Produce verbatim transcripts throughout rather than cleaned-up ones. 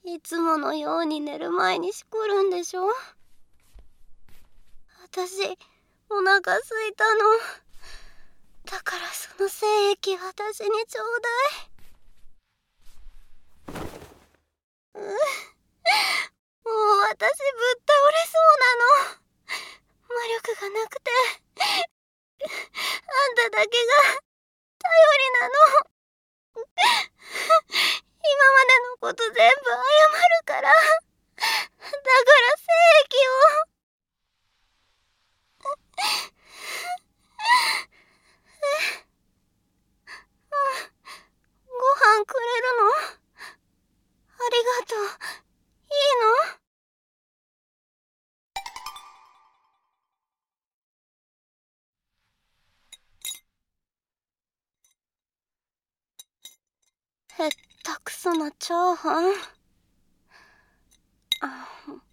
いつものように寝る前にしこるんでしょ。私お腹空いたの。だからその精液私にちょうだい。ううもう私ぶっ倒れそうなの。魔力がなくてあんただけが頼りなの。今までのこと全部謝るから。だから精液を。え、ご飯くれるの？ありがとう。いいの？へったくそなチャーハン。あ、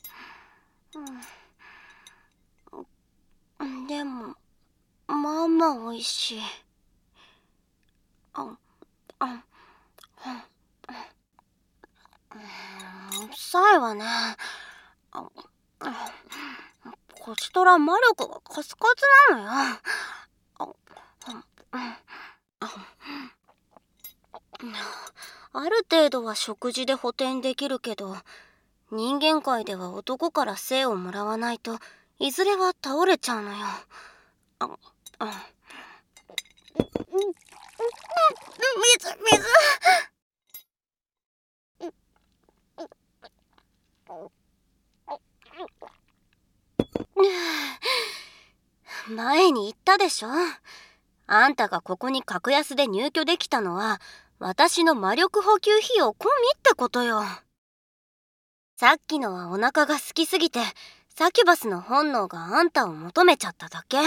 うん、でもまあまあおいしい。あ、あ、うるさいわね。あ、こちとら魔力がカスカスなのよ。あ、ある程度は食事で補填できるけど、人間界では男から性をもらわないといずれは倒れちゃうのよ。あ、あ、水水。前に言ったでしょ。あんたがここに格安で入居できたのは私の魔力補給費用込みってことよ。さっきのはお腹が空きすぎてサキュバスの本能があんたを求めちゃっただけ。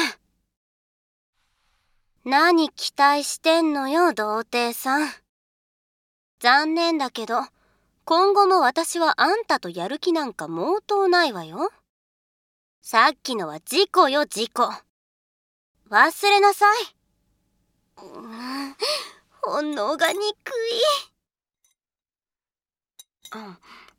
何期待してんのよ、童貞さん。残念だけど今後も私はあんたとやる気なんか毛頭ないわよ。さっきのは事故よ、事故。忘れなさい。うーん、本能が憎い。うん、うん、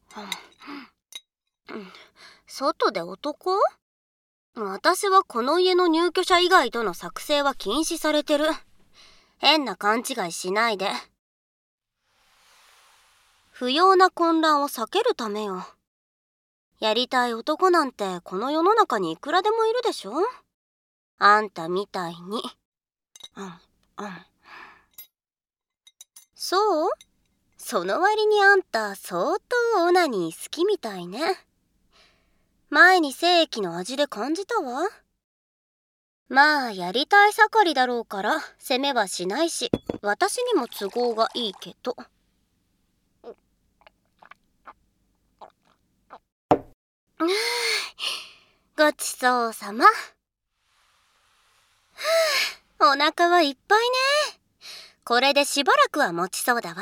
うん、外で男？私はこの家の入居者以外との作成は禁止されてる。変な勘違いしないで。不要な混乱を避けるためよ。やりたい男なんてこの世の中にいくらでもいるでしょ。あんたみたいに。うん、うん。そう？その割にあんた相当オナニー好きみたいね。前に精液の味で感じたわ。まあやりたい盛りだろうから責めはしないし、私にも都合がいいけど。ごちそうさま。お腹はいっぱいね。これでしばらくは持ちそうだわ。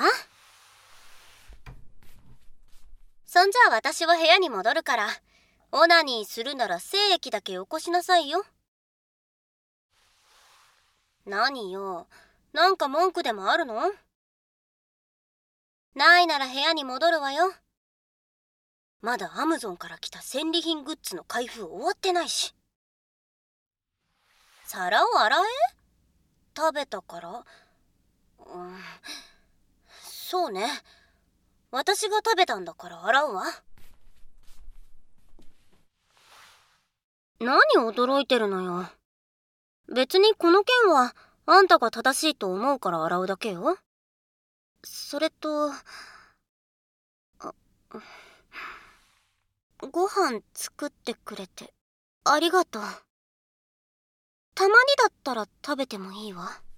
そんじゃあ私は部屋に戻るから、オナニーするなら精液だけよこしなさいよ。何よ、なんか文句でもあるの？ないなら部屋に戻るわよ。まだアムゾンから来た戦利品グッズの開封終わってないし。皿を洗え？食べたから？うん、そうね。私が食べたんだから洗うわ。何驚いてるのよ。別にこの件はあんたが正しいと思うから洗うだけよ。それと、あ、ご飯作ってくれてありがとう。たまにだったら食べてもいいわ。